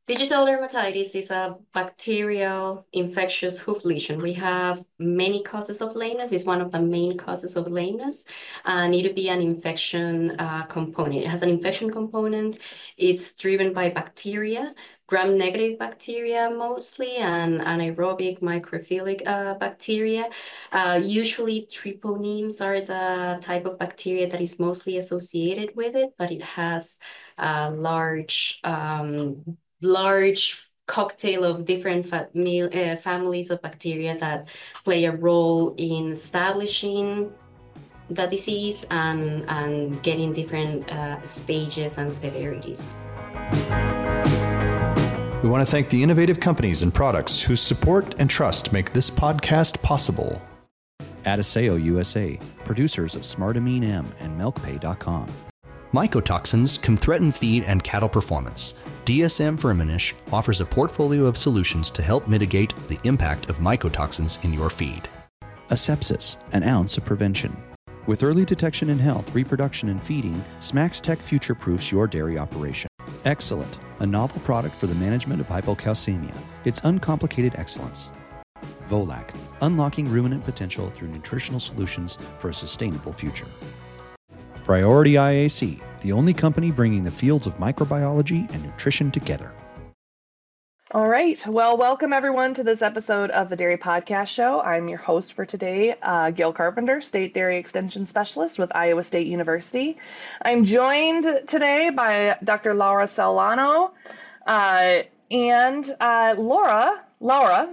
Digital dermatitis is a bacterial infectious hoof lesion. We have many causes of lameness. It's one of the main causes of lameness. Need to be an infection component. It has an infection component. It's driven by bacteria, gram-negative bacteria mostly, and anaerobic microphilic bacteria. Usually, treponemes are the type of bacteria that is mostly associated with it, but it has large cocktail of different families of bacteria that play a role in establishing the disease and getting different stages and severities. We want to thank the innovative companies and products whose support and trust make this podcast possible. Adisseo USA, producers of Smartamine M and MilkPay.com. Mycotoxins can threaten feed and cattle performance. DSM Firmenich offers a portfolio of solutions to help mitigate the impact of mycotoxins in your feed. Asepsis, an ounce of prevention. With early detection in health, reproduction, and feeding, Smacks Tech future-proofs your dairy operation. Excellent, a novel product for the management of hypocalcemia. It's uncomplicated excellence. Volac, unlocking ruminant potential through nutritional solutions for a sustainable future. Priority IAC, the only company bringing the fields of microbiology and nutrition together. All right. Well, welcome everyone to this episode of the Dairy Podcast Show. I'm your host for today, Gail Carpenter, State Dairy Extension Specialist with Iowa State University. I'm joined today by Dr. Laura Solano and Laura,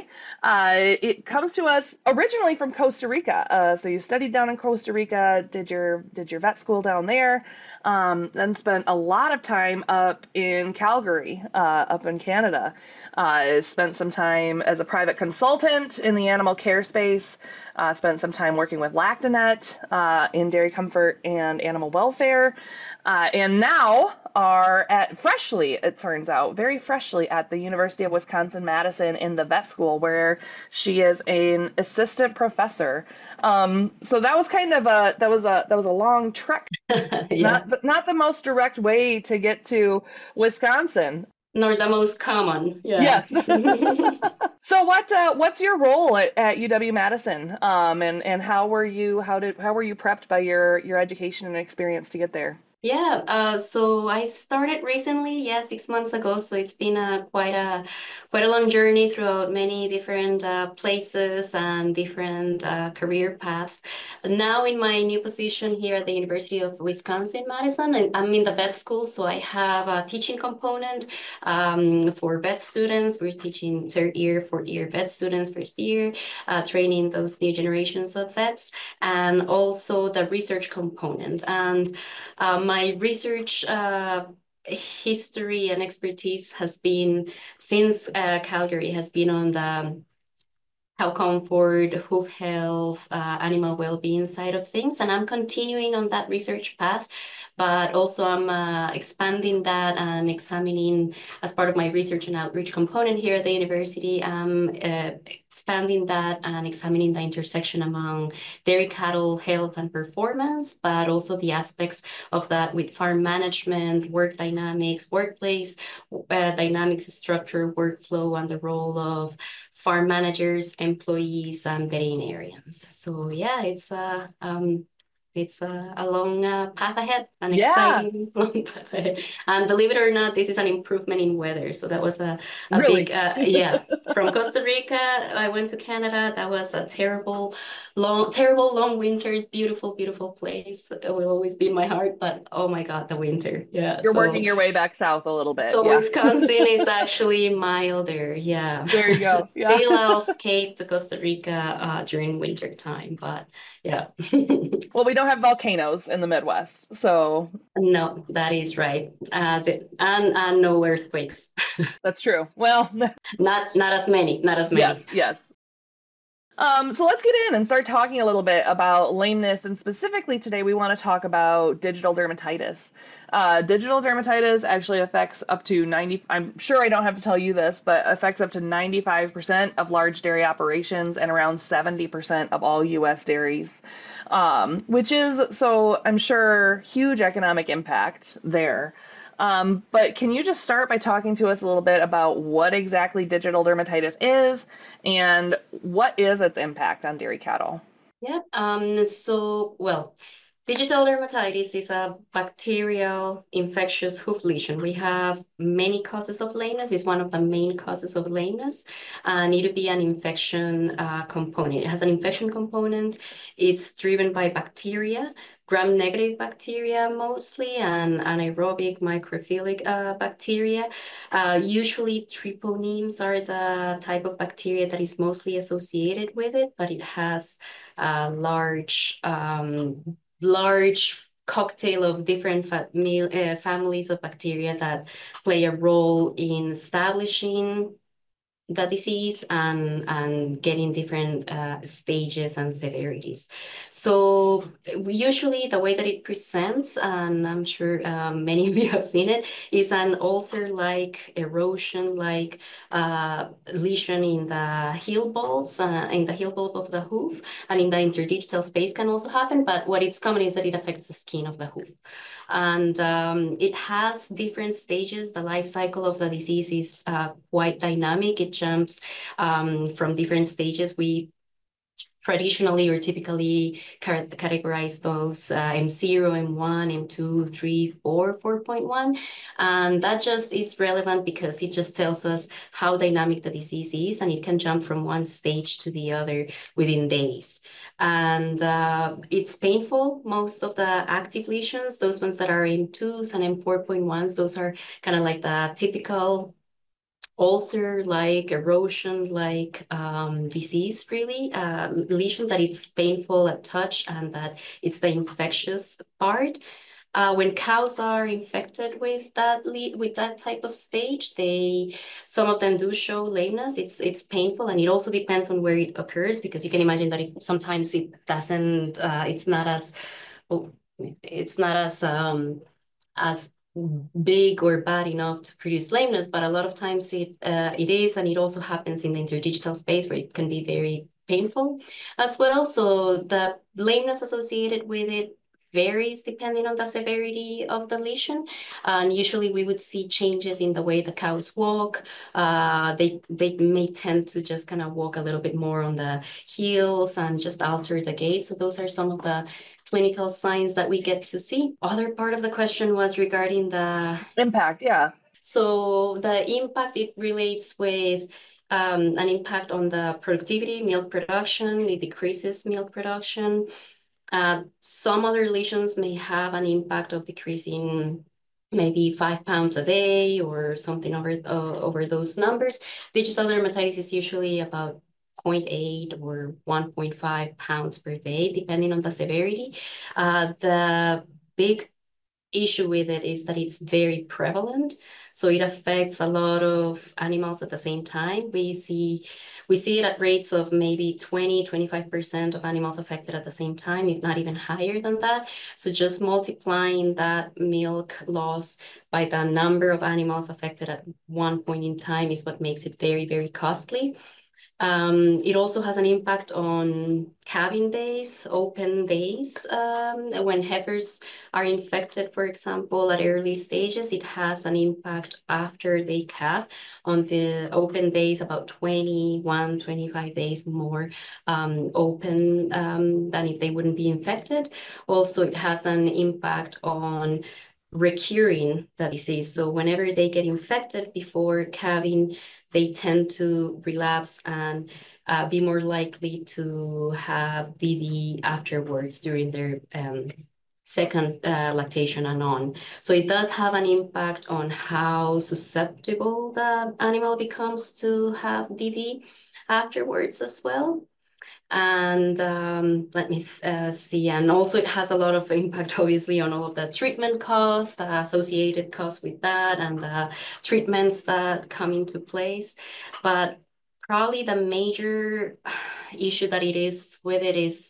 it comes to us originally from Costa Rica. So you studied down in Costa Rica, did your vet school down there, then spent a lot of time up in Calgary, up in Canada. Spent some time as a private consultant in the animal care space. Spent some time working with Lactanet in dairy comfort and animal welfare, and now are at it turns out, very freshly at the University of Wisconsin-Madison in the vet school, where she is an assistant professor. So that was kind of that was a long trek, Yeah. not the most direct way to get to Wisconsin. Nor the most common. Yeah. Yes. So what's your role at UW-Madison? And how were you prepped by your education and experience to get there? Yeah, so I started recently, 6 months ago. So it's been quite a long journey throughout many different places and different career paths. Now in my new position here at the University of Wisconsin-Madison, I'm in the vet school, so I have a teaching component for vet students. We're teaching third year, fourth year vet students first year, training those new generations of vets, and also the research component. And my research history and expertise has been since Calgary has been on the cow comfort, hoof health, animal well-being side of things. And I'm continuing on that research path, but also I'm expanding that and examining as part of my research and outreach component here at the university, expanding that and examining the intersection among dairy cattle health and performance, but also the aspects of that with farm management, work dynamics, workplace dynamics, structure, workflow, and the role of farm managers, employees, and veterinarians. So yeah, it's a long path ahead, an exciting long path ahead. And believe it or not, this is an improvement in weather. So that was a Really? big, From Costa Rica, I went to Canada. That was a terrible long winters. Beautiful, beautiful place. It will always be in my heart. But oh my God, the winter. Yeah. You're working your way back south a little bit. So Yeah. Wisconsin is actually milder. Yeah. There you go. Yeah. Still, I'll escape to Costa Rica during winter time, but yeah. Well, we don't have volcanoes in the Midwest, so No, that is right. And no earthquakes. that's true. Well, Not as many. Not as many. yes. So let's get in and start talking a little bit about lameness, and specifically today we want to talk about digital dermatitis. Digital dermatitis actually affects up to 90, I'm sure I don't have to tell you this, but affects up to 95% of large dairy operations and around 70% of all U.S. dairies, which is, so I'm sure, huge economic impact there. But can you just start by talking to us a little bit about what exactly digital dermatitis is and what is its impact on dairy cattle? Yeah. Well, digital dermatitis is a bacterial infectious hoof lesion. We have many causes of lameness. It's one of the main causes of lameness, and it would be an infection component. It has an infection component. It's driven by bacteria, gram-negative bacteria mostly, and anaerobic microphilic bacteria. Usually, treponemes are the type of bacteria that is mostly associated with it, but it has large cocktail of different families of bacteria that play a role in establishing the disease and getting different stages and severities. So usually the way that it presents, and I'm sure many of you have seen it, is an ulcer-like, erosion-like lesion in the heel bulbs, in the heel bulb of the hoof, and in the interdigital space can also happen. But what is common is that it affects the skin of the hoof. And it has different stages. The life cycle of the disease is quite dynamic. It jumps from different stages. We traditionally or typically categorize those M0, M1, M2, 3, 4, 4.1. And that just is relevant because it just tells us how dynamic the disease is, and it can jump from one stage to the other within days. And it's painful. Most of the active lesions, those ones that are M2s and M4.1s, those are kind of like the typical ulcer-like, erosion-like disease, really, lesion that it's painful at touch and that it's the infectious part. When cows are infected with that type of stage, some of them do show lameness. It's painful, and it also depends on where it occurs, because you can imagine that if sometimes it doesn't, it's not as as big or bad enough to produce lameness, but a lot of times it is, and it also happens in the interdigital space where it can be very painful as well. So the lameness associated with it varies depending on the severity of the lesion. And usually we would see changes in the way the cows walk. They may tend to just kind of walk a little bit more on the heels and just alter the gait. So those are some of the clinical signs that we get to see. Other part of the question was regarding the impact. Yeah. So the impact, it relates with an impact on the productivity, milk production. It decreases milk production. Some other lesions may have an impact of decreasing maybe 5 pounds a day or something over those numbers. Digital dermatitis is usually about 0.8 or 1.5 pounds per day, depending on the severity. The big issue with it is that it's very prevalent. So it affects a lot of animals at the same time. We see it at rates of maybe 20-25% of animals affected at the same time, if not even higher than that. So just multiplying that milk loss by the number of animals affected at one point in time is what makes it very, very costly. It also has an impact on calving days, open days. When heifers are infected, for example, at early stages, it has an impact after they calve on the open days, about 21, 25 days more open than if they wouldn't be infected. Also, it has an impact on recurring the disease. So whenever they get infected before calving, they tend to relapse and be more likely to have DD afterwards during their second lactation and on. So it does have an impact on how susceptible the animal becomes to have DD afterwards as well. And let me see. And also it has a lot of impact, obviously, on all of the treatment costs, the associated costs with that, and the treatments that come into place. But probably the major issue that it is with it is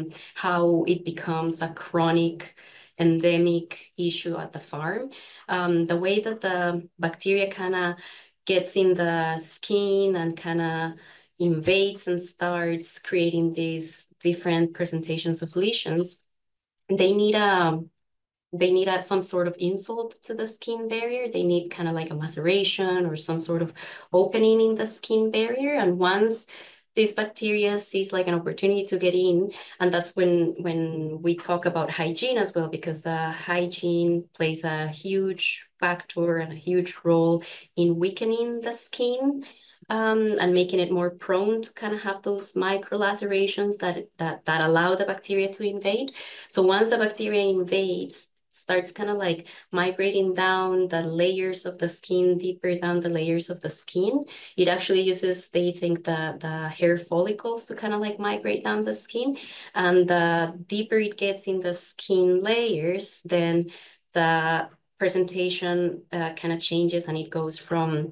how it becomes a chronic endemic issue at the farm. The way that the bacteria kind of gets in the skin and kind of invades and starts creating these different presentations of lesions, they need they need some sort of insult to the skin barrier. They need kind of like a maceration or some sort of opening in the skin barrier. And once this bacteria sees like an opportunity to get in, and that's when we talk about hygiene as well, because the hygiene plays a huge factor and a huge role in weakening the skin, and making it more prone to kind of have those micro lacerations that allow the bacteria to invade. So once the bacteria invades, starts kind of like migrating down the layers of the skin, deeper down the layers of the skin. It actually uses, they think, the hair follicles to kind of like migrate down the skin. And the deeper it gets in the skin layers, then the presentation kind of changes, and it goes from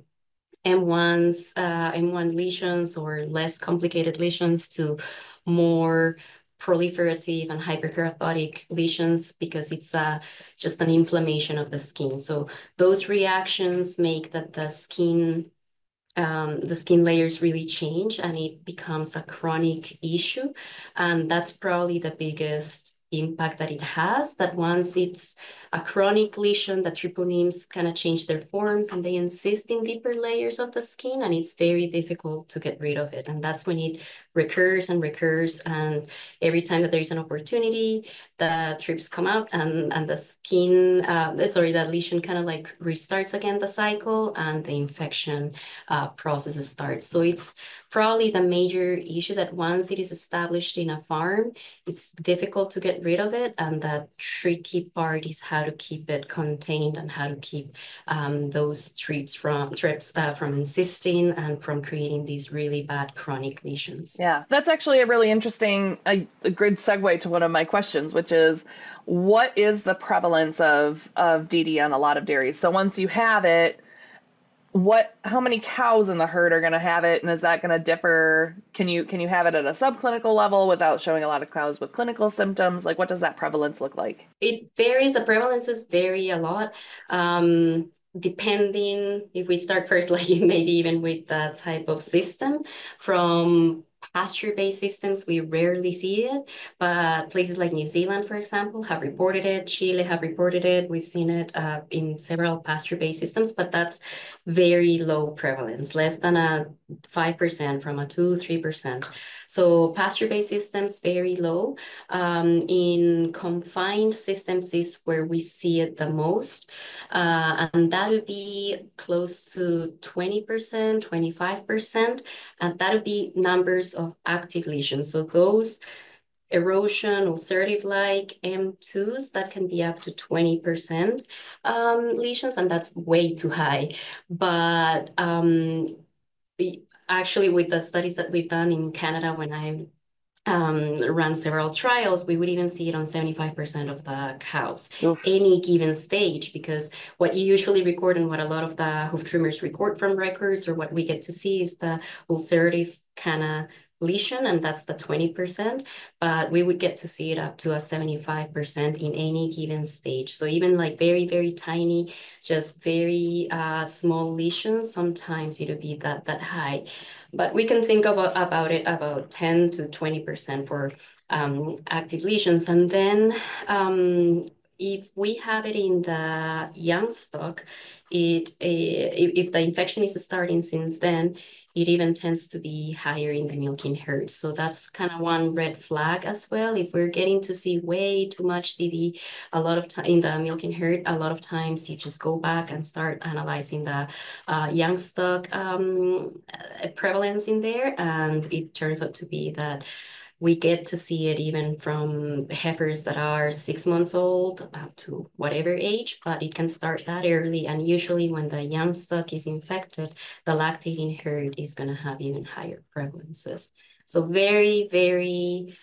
M1 lesions or less complicated lesions to more proliferative and hyperkeratotic lesions, because it's just an inflammation of the skin. So those reactions make that the skin layers really change, and it becomes a chronic issue. And that's probably the biggest impact that it has, that once it's a chronic lesion, the tryponims kind of change their forms and they insist in deeper layers of the skin, and it's very difficult to get rid of it. And that's when it recurs and recurs, and every time that there's an opportunity, the tryps come out, and the skin, the lesion kind of like restarts again the cycle, and the infection process starts. So it's probably the major issue, that once it is established in a farm, it's difficult to get rid of it. And the tricky part is how to keep it contained, and how to keep those trips from insisting and from creating these really bad chronic lesions. Yeah, that's actually a really interesting, a good segue to one of my questions, which is, what is the prevalence of DD on a lot of dairies? So once you have it, how many cows in the herd are going to have it, and is that going to differ? Can you have it at a subclinical level without showing a lot of cows with clinical symptoms? Like, what does that prevalence look like? It varies. The prevalences vary a lot, depending, if we start first, like maybe even with the type of system. From pasture-based systems, we rarely see it, but places like New Zealand, for example, have reported it. Chile have reported it. We've seen it in several pasture-based systems, but that's very low prevalence, less than a 5% from a 2-3%. So pasture-based systems, very low. In confined systems is where we see it the most, and that would be close to 20%, 25%, and that would be numbers of active lesions. So those erosion, ulcerative-like M2s, that can be up to 20% lesions, and that's way too high. But actually, with the studies that we've done in Canada, when I run several trials, we would even see it on 75% of the cows. Oof. Any given stage, because what you usually record and what a lot of the hoof trimmers record from records, or what we get to see, is the ulcerative kind of lesion, and that's the 20%, but we would get to see it up to a 75% in any given stage. So even like very, very tiny, just very small lesions, sometimes it would be that high. But we can think about it about 10 to 20% for active lesions. And then if we have it in the young stock, if the infection is starting since then, it even tends to be higher in the milking herd. So that's kind of one red flag as well. If we're getting to see way too much DD a lot of time in the milking herd, a lot of times you just go back and start analyzing the young stock prevalence in there, and it turns out to be that we get to see it even from heifers that are 6 months old up to whatever age, but it can start that early. And usually when the young stock is infected, the lactating herd is going to have even higher prevalences. So very, very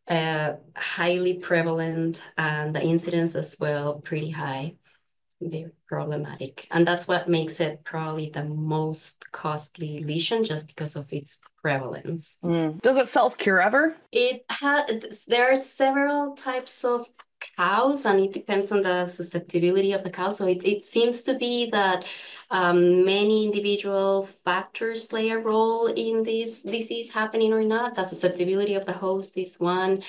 highly prevalent, and the incidence as well, pretty high, very problematic. And that's what makes it probably the most costly lesion, just because of its prevalence. Does it self-cure ever? There are several types of cows, and it depends on the susceptibility of the cow. So it seems to be that many individual factors play a role in this disease happening or not. The susceptibility of the host is one,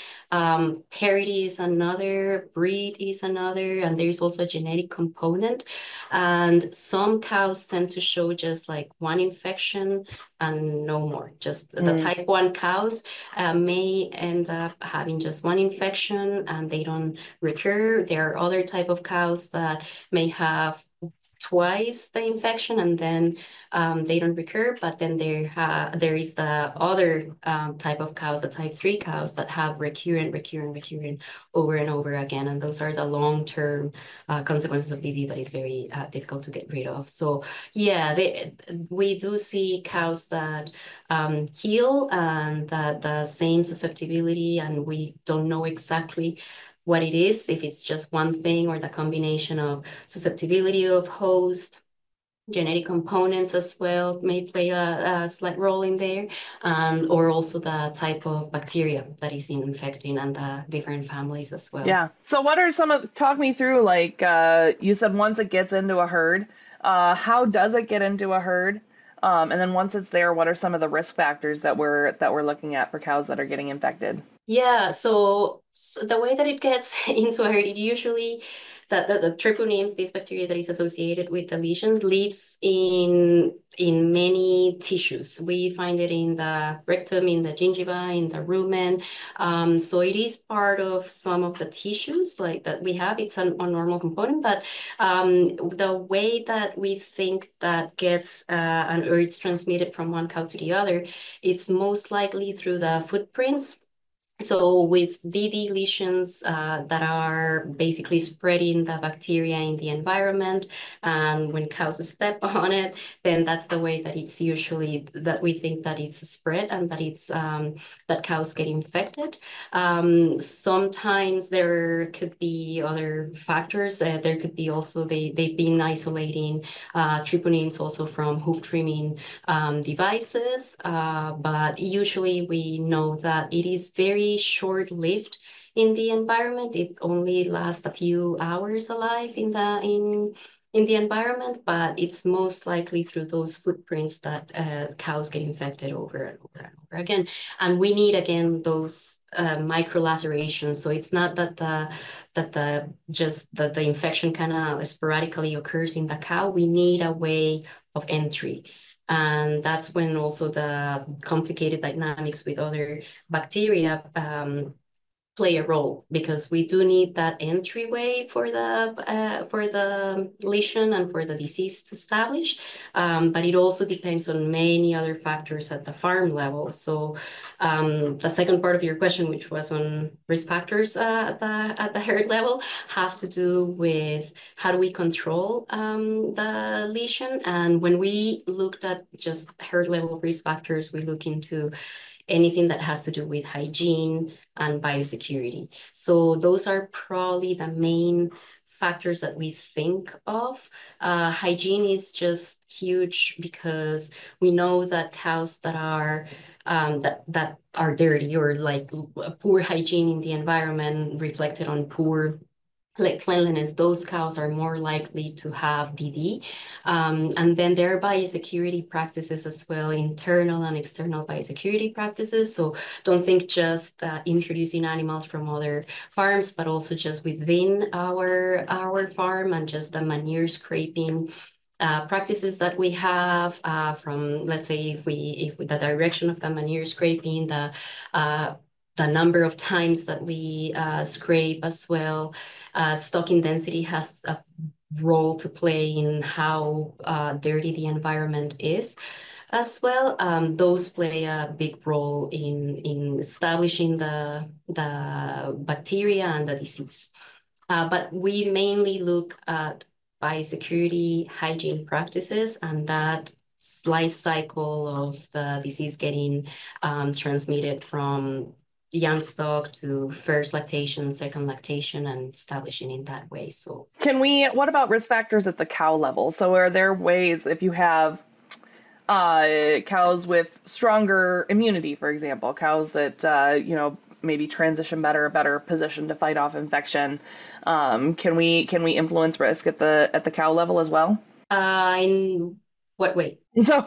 parity is another, breed is another, and there's also a genetic component. And some cows tend to show just like one infection and no more. Just the type 1 cows may end up having just one infection and they don't recur. There are other type of cows that may have twice the infection and then they don't recur, but then there is the other type of cows, the type 3 cows that have recurrent over and over again, and those are the long-term consequences of DD that is very difficult to get rid of. So yeah, we do see cows that heal and that the same susceptibility, and we don't know exactly what it is, if it's just one thing or the combination of susceptibility of host, genetic components as well may play a slight role in there, or also the type of bacteria that is infecting and the different families as well. Yeah. So what are talk me through, like you said, once it gets into a herd, how does it get into a herd? And then once it's there, what are some of the risk factors that we're looking at for cows that are getting infected? Yeah, so the way that it gets into a herd, it usually, the treponemes, this bacteria that is associated with the lesions, lives in many tissues. We find it in the rectum, in the gingiva, in the rumen. So it is part of some of the tissues like that we have. It's a normal component, but the way that we think that gets, or it's transmitted from one cow to the other, it's most likely through the footprints. So with DD lesions that are basically spreading the bacteria in the environment, and when cows step on it, then that's the way that it's usually that we think that it's spread and that it's that cows get infected. Sometimes there could be other factors. There could be also they've been isolating treponemes also from hoof trimming devices, but usually we know that it is very short-lived in the environment. It only lasts a few hours alive in the environment, but it's most likely through those footprints that cows get infected over and over and over again. And we need, again, those micro lacerations. So it's not that the infection kind of sporadically occurs in the cow. We need a way of entry. And that's when also the complicated dynamics with other bacteria play a role, because we do need that entryway for the lesion and for the disease to establish. But it also depends on many other factors at the farm level. So the second part of your question, which was on risk factors at the herd level, have to do with how do we control the lesion. And when we looked at just herd level risk factors, we look into anything that has to do with hygiene and biosecurity. So those are probably the main factors that we think of. Hygiene is just huge because we know that cows that are that are dirty, or like poor hygiene in the environment reflected on poor like cleanliness, those cows are more likely to have DD. And then there are biosecurity practices as well, internal and external biosecurity practices. So don't think just introducing animals from other farms, but also just within our farm, and just the manure scraping practices that we have from, let's say, if the direction of the manure scraping, the number of times that we scrape as well. Stocking density has a role to play in how dirty the environment is as well. Those play a big role in establishing the bacteria and the disease. But we mainly look at biosecurity, hygiene practices, and that life cycle of the disease getting transmitted from young stock to first lactation, second lactation, and establishing in that way. So what about risk factors at the cow level? So are there ways, if you have cows with stronger immunity, for example, cows that maybe transition a better position to fight off infection. Can we influence risk at the cow level as well? In what way? So,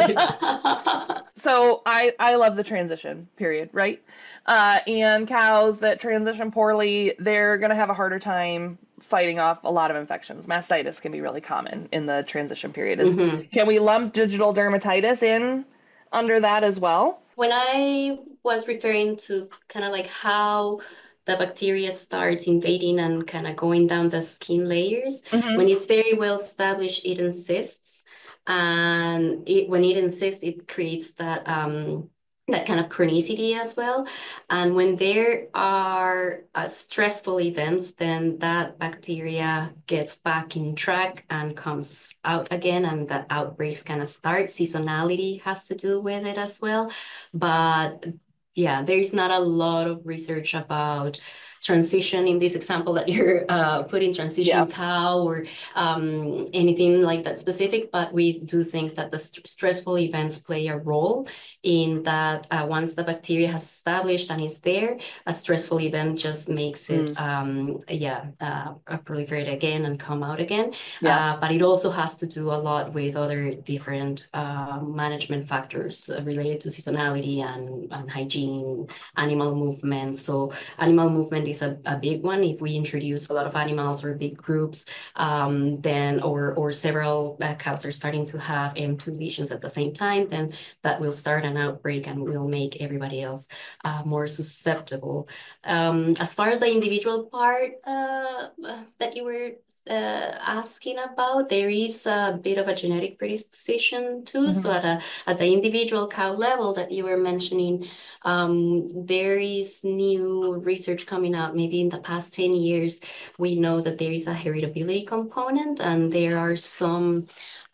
so I love the transition period, right? And cows that transition poorly, they're going to have a harder time fighting off a lot of infections. Mastitis can be really common in the transition period. Can we lump digital dermatitis in under that as well? When I was referring to kind of like how the bacteria starts invading and kind of going down the skin layers, when it's very well established, it insists. And when it insists, it creates that kind of chronicity as well. And when there are stressful events, then that bacteria gets back in track and comes out again, and the outbreaks kind of start. Seasonality has to do with it as well. But yeah, there's not a lot of research about transition in this example that you're putting transition cow or anything like that specific, but we do think that the stressful events play a role in that. Once the bacteria has established and is there, a stressful event just makes it proliferate again and come out again. But it also has to do a lot with other different management factors related to seasonality and hygiene, animal movement. So animal movement is a big one. If we introduce a lot of animals or big groups, then or several cows are starting to have M2 lesions at the same time, then that will start an outbreak and will make everybody else more susceptible. As far as the individual part that you were asking about, there is a bit of a genetic predisposition too. So at the individual cow level that you were mentioning, there is new research coming out. Maybe in the past 10 years, we know that there is a heritability component, and there are some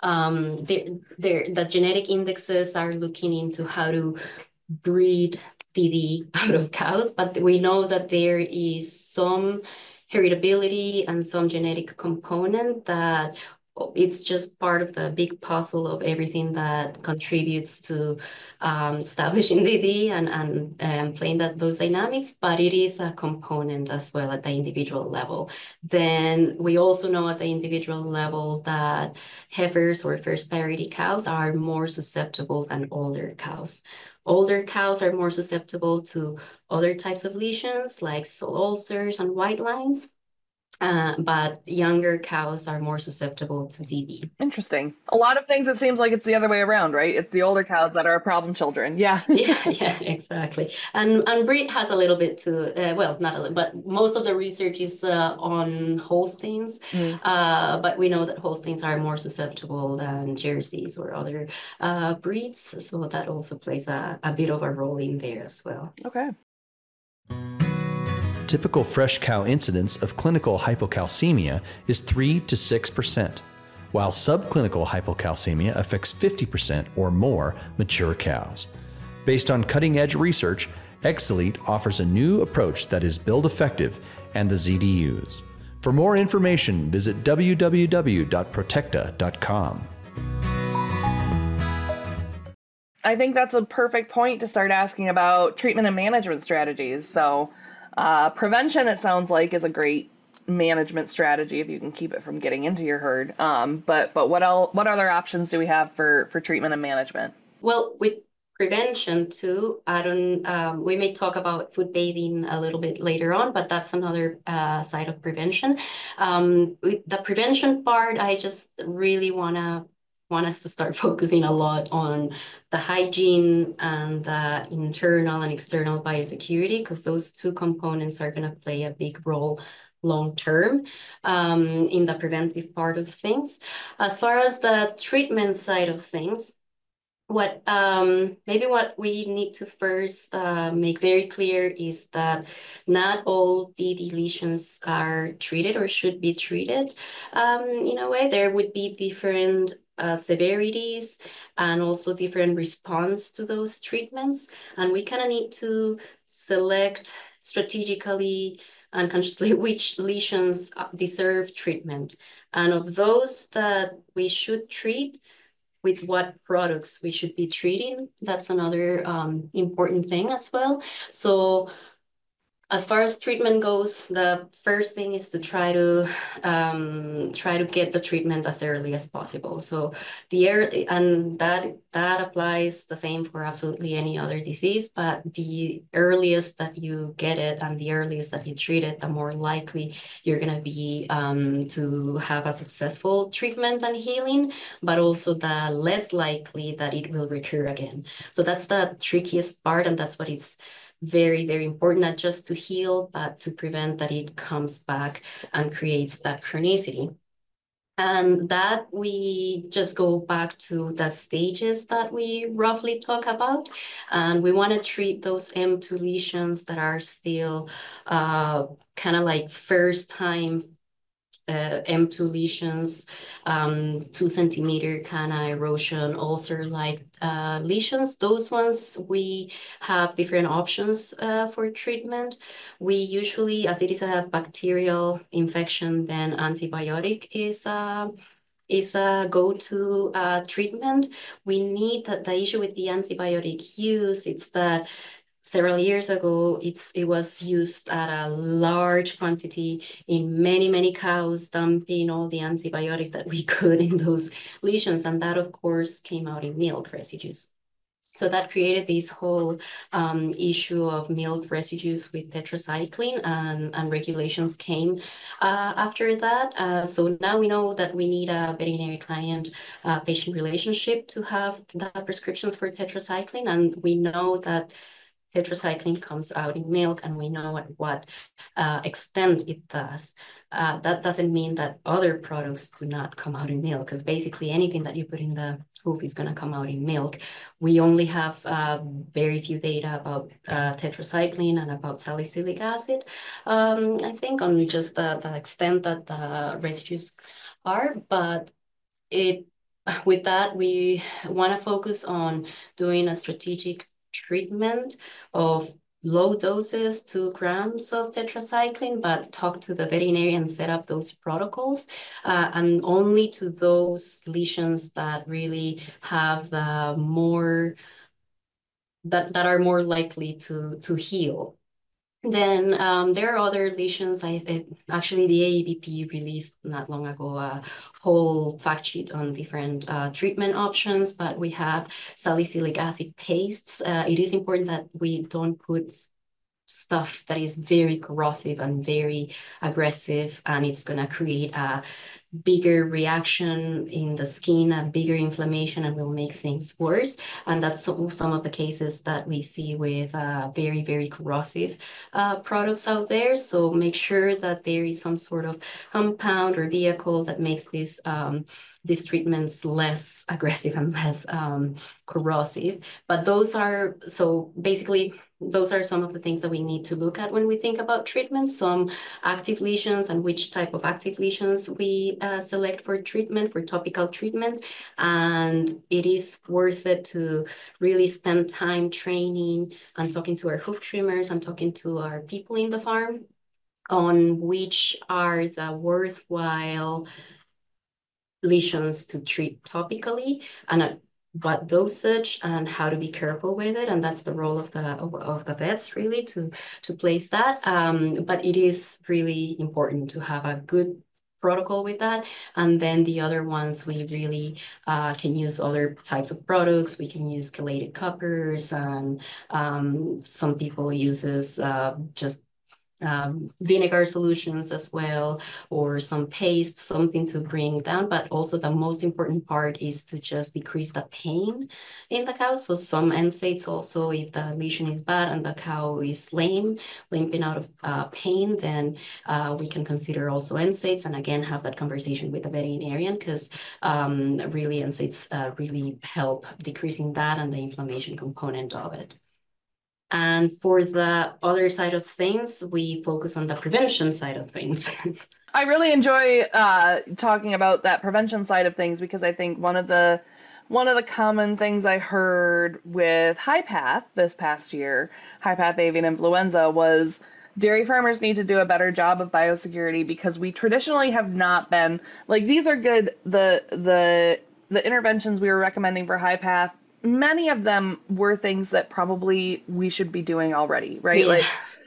the genetic indexes are looking into how to breed DD out of cows, but we know that there is some heritability and some genetic component that it's just part of the big puzzle of everything that contributes to establishing DD and playing those dynamics, but it is a component as well at the individual level. Then we also know at the individual level that heifers or first parity cows are more susceptible than older cows. Older cows are more susceptible to other types of lesions like sole ulcers and white lines. But younger cows are more susceptible to DD. Interesting. A lot of things, it seems like it's the other way around, right? It's the older cows that are problem children. Yeah. yeah, exactly. And breed has a little bit to, well, not a little, but most of the research is on Holsteins. But we know that Holsteins are more susceptible than Jerseys or other breeds. So that also plays a bit of a role in there as well. Okay. Typical fresh cow incidence of clinical hypocalcemia is 3 to 6%, while subclinical hypocalcemia affects 50% or more mature cows. Based on cutting-edge research, Exelite offers a new approach that is build effective and the ZDUs. For more information, visit www.protecta.com. I think that's a perfect point to start asking about treatment and management strategies. So prevention, it sounds like, is a great management strategy if you can keep it from getting into your herd. But what other options do we have for treatment and management? Well, with prevention too, we may talk about food bathing a little bit later on, but that's another side of prevention. With the prevention part, I just really want us to start focusing a lot on the hygiene and the internal and external biosecurity, because those two components are going to play a big role long term in the preventive part of things. As far as the treatment side of things, what we need to first make very clear is that not all DD lesions are treated or should be treated in a way. There would be different severities and also different response to those treatments. And we kind of need to select strategically and consciously which lesions deserve treatment. And of those that we should treat, with what products we should be treating. That's another important thing as well. So As far as treatment goes, the first thing is to try to get the treatment as early as possible. So the early, and that applies the same for absolutely any other disease, but the earliest that you get it and the earliest that you treat it, the more likely you're gonna be to have a successful treatment and healing, but also the less likely that it will recur again. So that's the trickiest part, and that's what it's very, very important, not just to heal, but to prevent that it comes back and creates that chronicity. And that we just go back to the stages that we roughly talk about. And we want to treat those M2 lesions that are still kind of like first time M2 lesions, 2 centimeter kind of erosion, ulcer-like lesions. Those ones, we have different options for treatment. We usually, as it is a bacterial infection, then antibiotic is a go-to treatment. We need the issue with the antibiotic use, it's that several years ago, it was used at a large quantity in many, many cows, dumping all the antibiotic that we could in those lesions. And that, of course, came out in milk residues. So that created this whole issue of milk residues with tetracycline, and regulations came after that. So now we know that we need a veterinary client-patient relationship to have the prescriptions for tetracycline, and we know that tetracycline comes out in milk, and we know at what extent it does. That doesn't mean that other products do not come out in milk, because basically anything that you put in the hoof is going to come out in milk. We only have very few data about tetracycline and about salicylic acid, I think, on just the extent that the residues are, but with that, we want to focus on doing a strategic treatment of low doses, 2 grams of tetracycline, but talk to the veterinarian, set up those protocols, and only to those lesions that really have more that are more likely to heal. Then there are other lesions. Actually, the AEBP released not long ago a whole fact sheet on different treatment options, but we have salicylic acid pastes. It is important that we don't put stuff that is very corrosive and very aggressive, and it's going to create a bigger reaction in the skin, a bigger inflammation, and will make things worse. And that's some of the cases that we see with very, very corrosive products out there. So make sure that there is some sort of compound or vehicle that makes these treatments less aggressive and less corrosive. But those are some of the things that we need to look at when we think about treatments. Some active lesions and which type of active lesions we select for treatment, for topical treatment. And it is worth it to really spend time training and talking to our hoof trimmers and talking to our people in the farm on which are the worthwhile lesions to treat topically, and at what dosage, and how to be careful with it. And that's the role of the vets, really, to place that. But it is really important to have a good protocol with that. And then the other ones, we really can use other types of products. We can use chelated coppers, and some people uses just vinegar solutions as well, or some paste, something to bring down. But also the most important part is to just decrease the pain in the cow. So some NSAIDs also, if the lesion is bad and the cow is limping out of pain, then we can consider also NSAIDs, and again have that conversation with the veterinarian, because really NSAIDs really help decreasing that and the inflammation component of it. And for the other side of things, we focus on the prevention side of things. I really enjoy talking about that prevention side of things, because I think one of the common things I heard with high-path this past year, high-path avian influenza, was dairy farmers need to do a better job of biosecurity, because we traditionally have not been, like, these are good, the interventions we were recommending for high-path, many of them were things that probably we should be doing already, right? Yeah. Like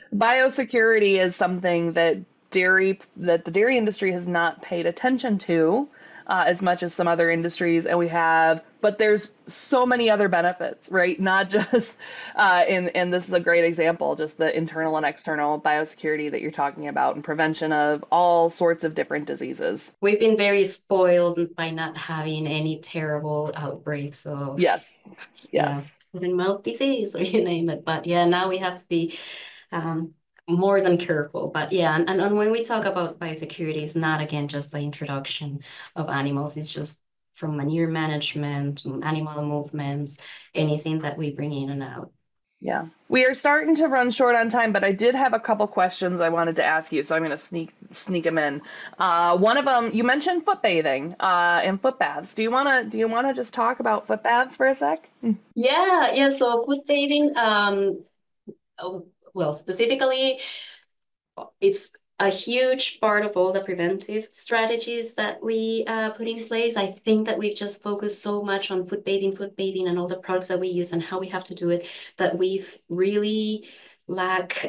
Biosecurity is something that the dairy industry has not paid attention to as much as some other industries, and but there's so many other benefits, right? Not just and this is a great example, just the internal and external biosecurity that you're talking about, and prevention of all sorts of different diseases. We've been very spoiled by not having any terrible outbreaks of, Yes, yeah, yes. foot and mouth disease or you name it. But yeah, now we have to be um, more than careful. But yeah, and when we talk about biosecurity, it's not again just the introduction of animals. It's just from manure management, animal movements, anything that we bring in and out. Yeah, we are starting to run short on time, but I did have a couple questions I wanted to ask you, so I'm going to sneak them in. One of them, you mentioned foot bathing and foot baths. Do you wanna just talk about foot baths for a sec? Yeah. So foot bathing, oh, well, specifically, it's a huge part of all the preventive strategies that we put in place. I think that we've just focused so much on foot bathing, and all the products that we use and how we have to do it that we've really lack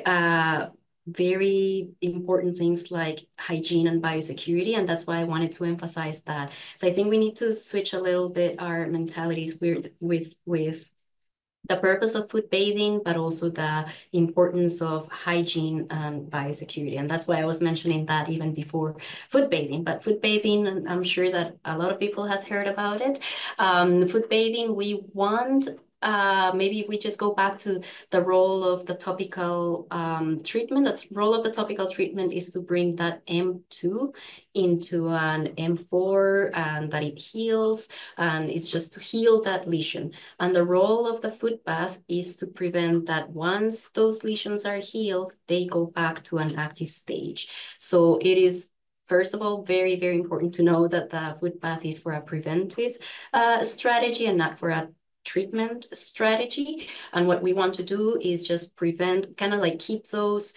very important things like hygiene and biosecurity. And that's why I wanted to emphasize that. So I think we need to switch a little bit our mentalities with the purpose of food bathing, but also the importance of hygiene and biosecurity. And that's why I was mentioning that even before food bathing. But food bathing, and I'm sure that a lot of people has heard about it. Food bathing, we want maybe if we just go back to the role of the topical treatment, the role of the topical treatment is to bring that M2 into an M4 and that it heals, and it's just to heal that lesion. And the role of the foot bath is to prevent that once those lesions are healed, they go back to an active stage. So it is, first of all, very, very important to know that the foot bath is for a preventive strategy and not for a treatment strategy. And what we want to do is just prevent, kind of like keep those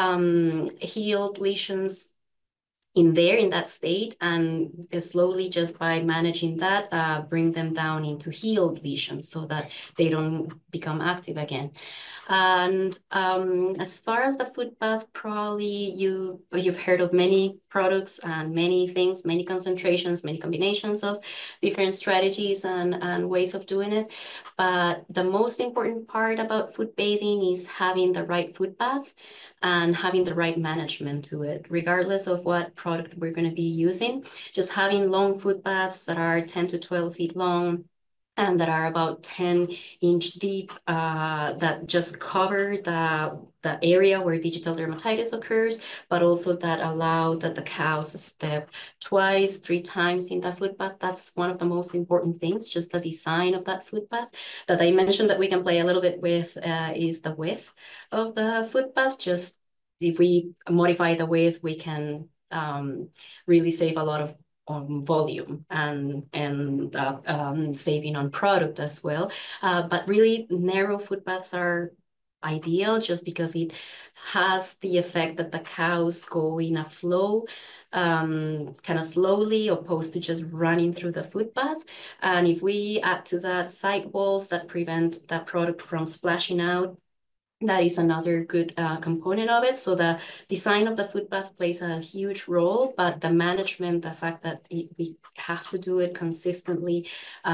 healed lesions in that state, and slowly, just by managing that, bring them down into healed lesions so that they don't become active again. And as far as the foot bath, probably you've heard of many products and many things, many concentrations, many combinations of different strategies and ways of doing it. But the most important part about foot bathing is having the right foot bath and having the right management to it, regardless of what product we're going to be using. Just having long foot baths that are 10 to 12 feet long and that are about 10-inch deep, that just cover the area where digital dermatitis occurs, but also that allow that the cows step twice, 3 times in the foot bath. That's one of the most important things, just the design of that foot bath. That I mentioned that we can play a little bit with is the width of the foot bath. Just if we modify the width, we can really save a lot of on volume and saving on product as well. But really narrow foot baths are ideal just because it has the effect that the cows go in a flow kind of slowly, opposed to just running through the foot bath. And if we add to that side walls that prevent that product from splashing out, that is another good component of it. So the design of the foot bath plays a huge role, but the management, the fact that we have to do it consistently,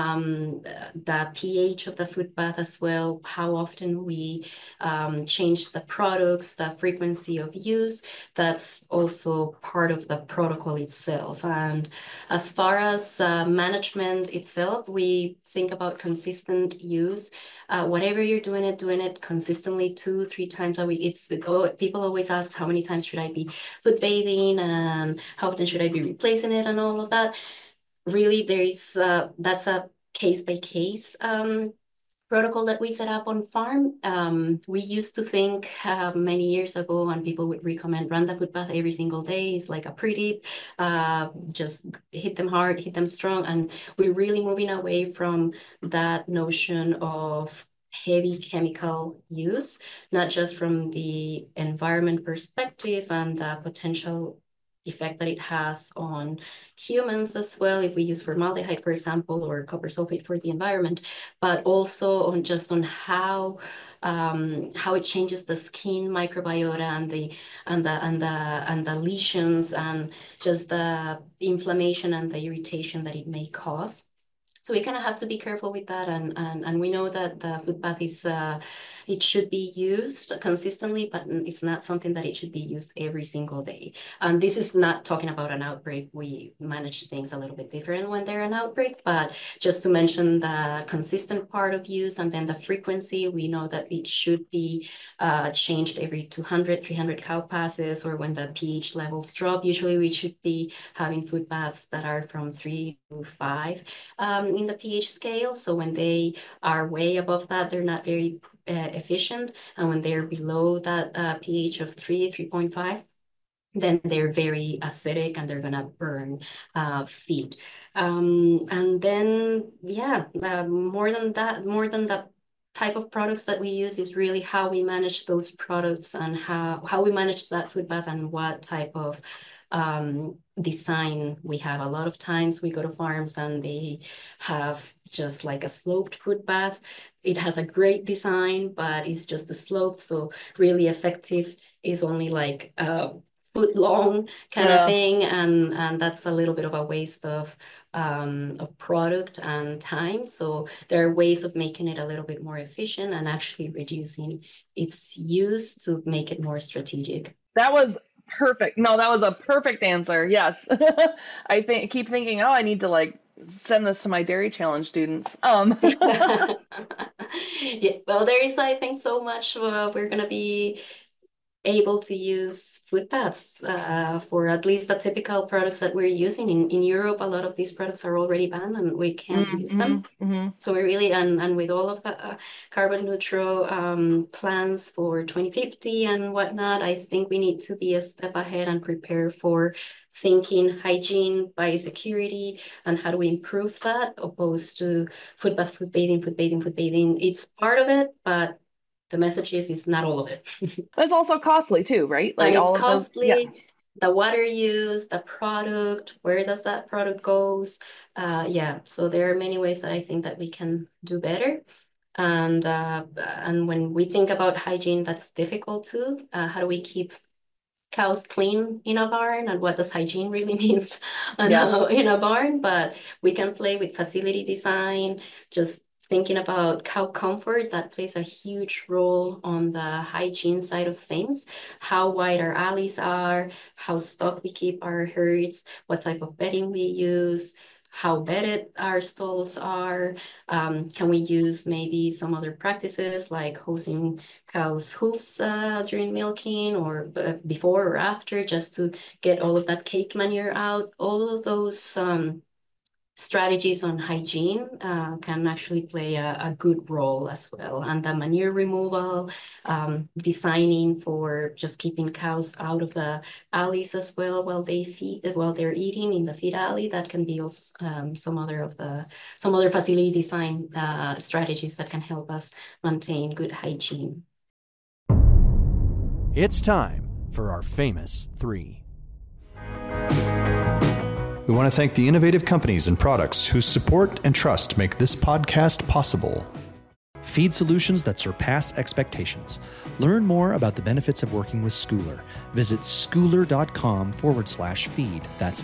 the pH of the foot bath as well, how often we change the products, the frequency of use, that's also part of the protocol itself. And as far as management itself, we think about consistent use. Whatever you're doing it consistently 2-3 times a week. People always ask how many times should I be foot bathing and how often should I be replacing it and all of that. Really, that's a case by case protocol that we set up on farm. We used to think many years ago, and people would recommend run the foot bath every single day. It's like a pre-dip, just hit them hard, hit them strong. And we're really moving away from that notion of heavy chemical use, not just from the environment perspective and the potential effect that it has on humans as well, if we use formaldehyde, for example, or copper sulfate for the environment, but also on how it changes the skin microbiota and the lesions and just the inflammation and the irritation that it may cause. So we kind of have to be careful with that, and we know that the foot bath is it should be used consistently, but it's not something that it should be used every single day. And this is not talking about an outbreak. We manage things a little bit different when they're an outbreak, but just to mention the consistent part of use and then the frequency, we know that it should be changed every 200, 300 cow passes, or when the pH levels drop. Usually we should be having foot baths that are from 3 to 5 in the pH scale. So when they are way above that, they're not very efficient. And when they're below that pH of 3.5, then they're very acidic and they're gonna burn feet. And then, more than the type of products that we use is really how we manage those products and how we manage that foot bath and what type of design we have. A lot of times we go to farms and they have just like a sloped foot bath. It has a great design, but it's just a slope. So really effective is only like a foot long kind of thing. And that's a little bit of a waste of product and time. So there are ways of making it a little bit more efficient and actually reducing its use to make it more strategic. That was perfect. No, that was a perfect answer. Yes. I keep thinking, I need to like send this to my Dairy Challenge students. Yeah, well, there is, I think, so much we're going to be able to use foot baths for at least the typical products that we're using. In Europe, a lot of these products are already banned and we can't use them. So we're really, and with all of the carbon neutral plans for 2050 and whatnot, I think we need to be a step ahead and prepare for thinking hygiene, biosecurity, and how do we improve that, opposed to foot bath, foot bathing. It's part of it, but the message is not all of it. It's also costly too, right? Like, and it's costly, the water use, the product, where does that product goes? So there are many ways that I think that we can do better. And when we think about hygiene, that's difficult too. How do we keep cows clean in a barn, and what does hygiene really means in a barn? But we can play with facility design, just thinking about cow comfort. That plays a huge role on the hygiene side of things. How wide our alleys are, how stocked we keep our herds, what type of bedding we use, how bedded our stalls are. Can we use maybe some other practices like hosing cows' hooves during milking, or before or after, just to get all of that cake manure out? All of those strategies on hygiene can actually play a good role as well. And the manure removal, designing for just keeping cows out of the alleys as well while they're eating in the feed alley. That can be also some other facility design strategies that can help us maintain good hygiene. It's time for our famous 3. We want to thank the innovative companies and products whose support and trust make this podcast possible. Feed solutions that surpass expectations. Learn more about the benefits of working with Schouler. Visit schouler.com/feed. That's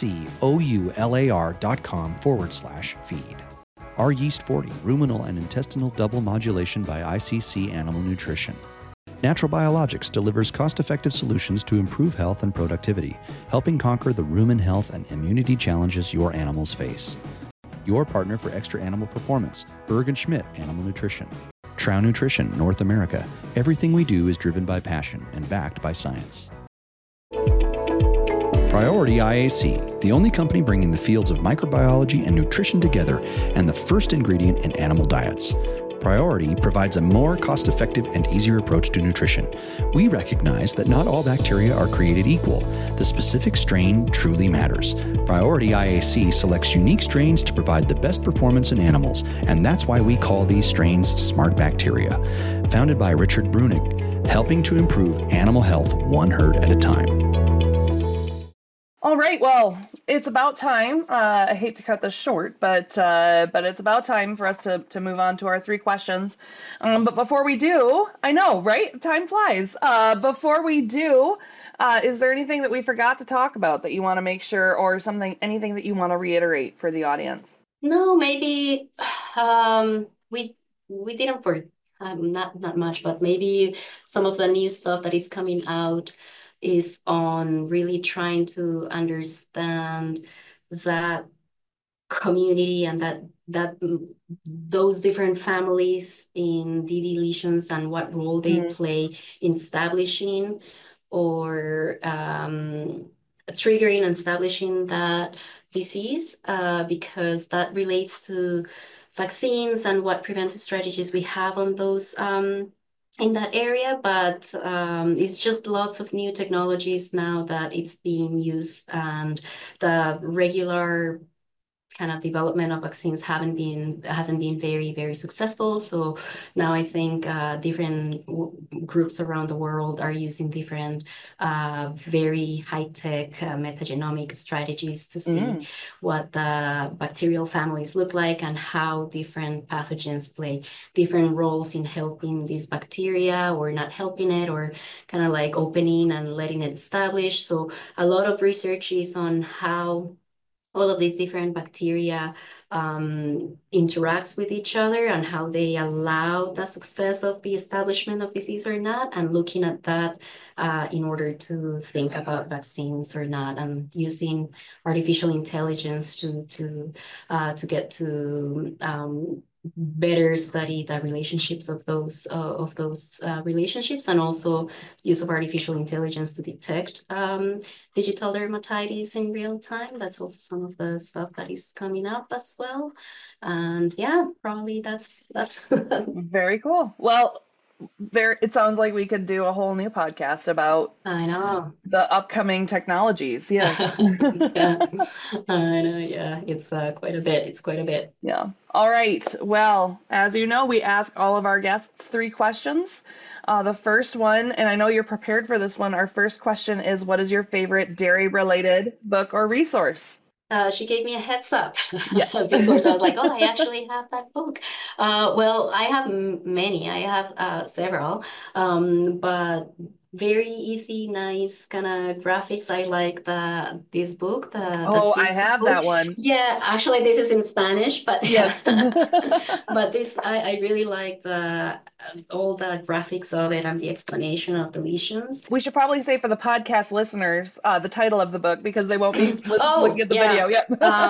SCOULAR.com/feed. Our Yeast 40, ruminal and intestinal double modulation by ICC Animal Nutrition. Natural Biologics delivers cost-effective solutions to improve health and productivity, helping conquer the rumen health and immunity challenges your animals face. Your partner for extra animal performance, Berg & Schmidt Animal Nutrition. Trow Nutrition, North America. Everything we do is driven by passion and backed by science. Priority IAC, the only company bringing the fields of microbiology and nutrition together, and the first ingredient in animal diets. Priority provides a more cost-effective and easier approach to nutrition. We recognize that not all bacteria are created equal. The specific strain truly matters. Priority IAC selects unique strains to provide the best performance in animals, and that's why we call these strains smart bacteria. Founded by Richard Brunig, helping to improve animal health one herd at a time. All right, well, it's about time. I hate to cut this short, but it's about time for us to move on to our three questions. But before we do, I know, right? Time flies. Before we do, is there anything that we forgot to talk about that you want to make sure, or anything that you want to reiterate for the audience? No, maybe we didn't for not much, but maybe some of the new stuff that is coming out is on really trying to understand that community and that those different families in the deletions and what role they Mm, play in establishing or triggering and establishing that disease, because that relates to vaccines and what preventive strategies we have on those in that area. But it's just lots of new technologies now that it's being used, and the regular kind of development of vaccines hasn't been very successful. So now I think different groups around the world are using different very high-tech metagenomic strategies to see mm. what the bacterial families look like and how different pathogens play different roles in helping this bacteria or not helping it, or kind of like opening and letting it establish. So a lot of research is on how all of these different bacteria interacts with each other and how they allow the success of the establishment of disease or not, and looking at that in order to think about vaccines or not, and using artificial intelligence to get to better study the relationships of those relationships, and also use of artificial intelligence to detect digital dermatitis in real time. That's also some of the stuff that is coming up as well. And yeah, probably that's Very cool. Well, it sounds like we could do a whole new podcast about I know. the upcoming technologies. Yes. Yeah, I know. Yeah, it's quite a bit. It's quite a bit. Yeah. All right. Well, as you know, we ask all of our guests three questions. The first one, and I know you're prepared for this one, our first question is, what is your favorite dairy related book or resource? She gave me a heads up Yeah. before, so I was like, "Oh, I actually have that book." Well, I have many. I have several, but very easy, nice kind of graphics. I like this book, the Oh, I Simpro have book. that one. Yeah, actually, this is in Spanish, but Yes. but this I really like the all the graphics of it and the explanation of the lesions. We should probably say for the podcast listeners, the title of the book because they won't be looking Oh, at the yeah. video. Yep.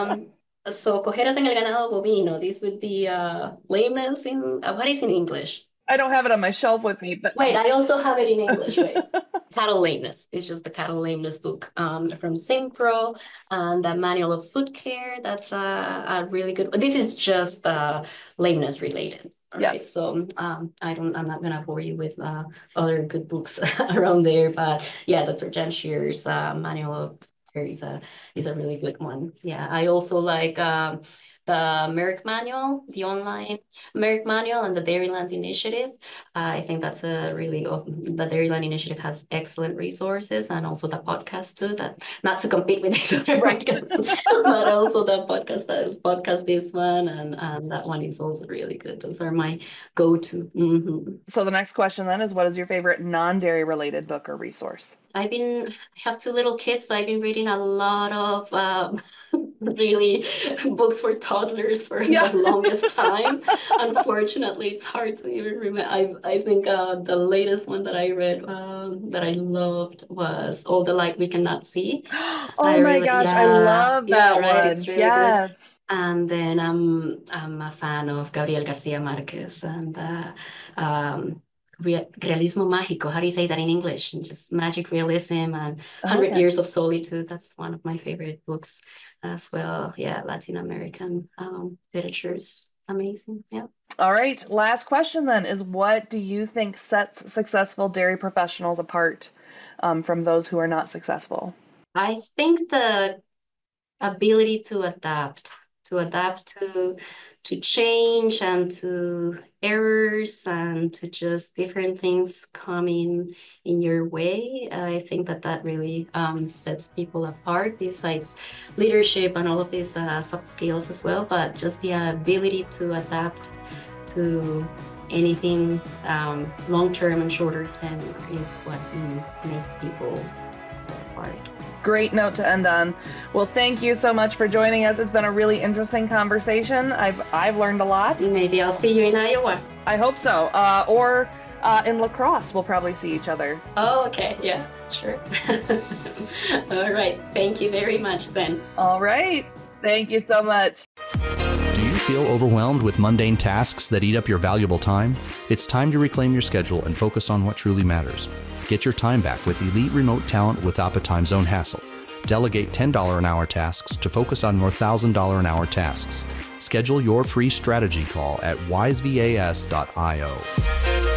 So cojeras en el ganado bovino. This would be lameness in what is in English? I don't have it on my shelf with me, but Wait, I also have it in English. Wait. Cattle lameness. It's just the cattle lameness book from Simpro, and the manual of foot care. That's a really good. This is just lameness related. All right. yes. So I'm not gonna bore you with other good books around there, but yeah, Dr. Jan Shear's manual of care is a really good one. Yeah, I also like the Merck manual, the online Merck manual, and the Dairyland Initiative. I think that's a really the Dairyland Initiative has excellent resources, and also the podcast too. That not to compete with each other, Right. but also the podcast this one, and that one is also really good. Those are my go-to. So the next question then is, what is your favorite non-dairy related book or resource? I have two little kids, so I've been reading a lot of really books for toddlers for Yeah. the longest time. Unfortunately, it's hard to even remember. I think the latest one that I read that I loved was All the Light We Cannot See. Oh I my really, gosh, I yeah, love yeah, that right. It's one. really good. Yes. And then I'm a fan of Gabriel Garcia Marquez and Realismo Mágico. How do you say that in English? And just magic realism and Hundred Okay. Years of Solitude. That's one of my favorite books as well. Yeah, Latin American literature's amazing. Yeah. All right. Last question then is, what do you think sets successful dairy professionals apart from those who are not successful? I think the ability to adapt to adapt to change and to errors and to just different things coming in your way. I think that really sets people apart, besides leadership and all of these soft skills as well, but just the ability to adapt to anything long-term and shorter term is what makes people set apart. Great note to end on. Well, thank you so much for joining us. It's been a really interesting conversation. I've learned a lot. Maybe I'll see you in Iowa. I hope so. Or in La Crosse, we'll probably see each other. Oh, okay. Yeah, sure. All right. Thank you very much then. All right. Thank you so much. Do you feel overwhelmed with mundane tasks that eat up your valuable time? It's time to reclaim your schedule and focus on what truly matters. Get your time back with elite remote talent without the time zone hassle. Delegate $10 an hour tasks to focus on more $1,000 an hour tasks. Schedule your free strategy call at wisevas.io.